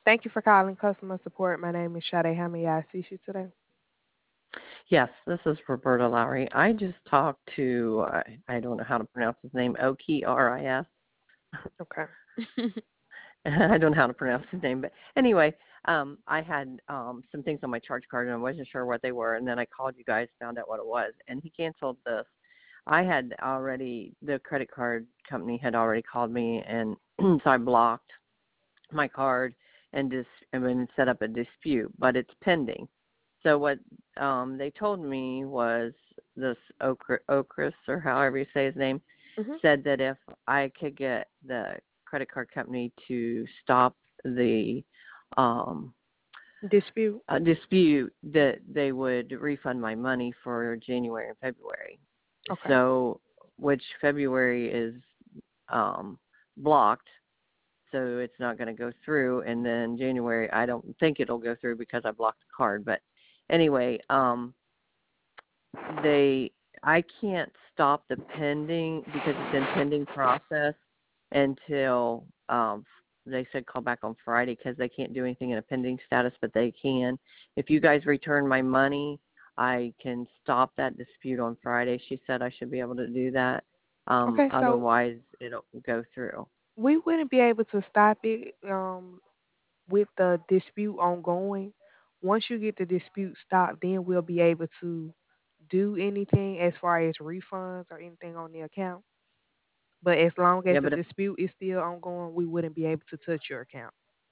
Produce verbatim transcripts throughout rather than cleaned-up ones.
Thank you for calling customer support. My name is Sade. How may I assist you today? Yes, this is Roberta Lowry. I just talked to, I, I don't know how to pronounce his name, O K R I S. Okay. I don't know how to pronounce his name, but anyway, um, I had um, some things on my charge card and I wasn't sure what they were, and then I called you guys, found out what it was, and he canceled this. I had already, the credit card company had already called me, and so I blocked my card and dis and then set up a dispute, but it's pending. So what um, they told me was this Okr- Okris, or however you say his name, Mhm. said that if I could get the credit card company to stop the um, Dispute. uh, dispute, that they would refund my money for January and February. Okay. So, which February is um, blocked, so it's not going to go through. And then January, I don't think it'll go through because I blocked the card. But anyway, um, they I can't stop the pending because it's in pending process until um, they said call back on Friday because they can't do anything in a pending status, but they can. If you guys return my money, I can stop that dispute on Friday. She said I should be able to do that. Um, Okay. So otherwise, it'll go through. we wouldn't be able to stop it um, with the dispute ongoing. Once you get the dispute stopped, then we'll be able to do anything as far as refunds or anything on the account. But as long as Yeah, the but if dispute is still ongoing, we wouldn't be able to touch your account.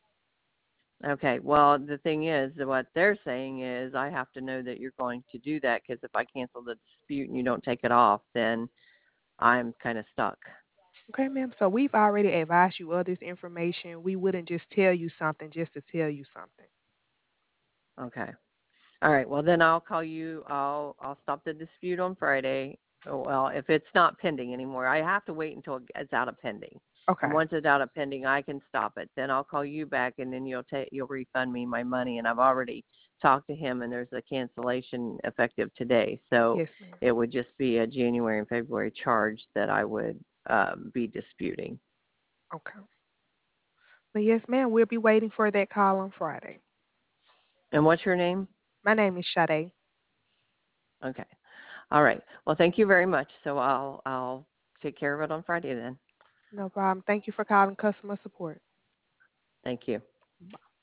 okay, well, the thing is, what they're saying is I have to know that you're going to do that because if I cancel the dispute and you don't take it off, then I'm kind of stuck. Okay, ma'am. So we've already advised you of this information. We wouldn't just tell you something just to tell you something. Okay. All right. Well, then I'll call you. I'll I'll stop the dispute on Friday. Oh, well, if it's not pending anymore, I have to wait until it's out of pending. And Okay. once it's out of pending, I can stop it. Then I'll call you back, and then you'll take you'll refund me my money. And I've already talked to him, and there's a cancellation effective today. So Yes, ma'am. it would just be a January and February charge that I would um, be disputing. Okay. But yes, ma'am, we'll be waiting for that call on Friday. And what's your name? My name is Sade. Okay. All right. Well, thank you very much. So I'll I'll take care of it on Friday then. No problem. Thank you for calling customer support. Thank you.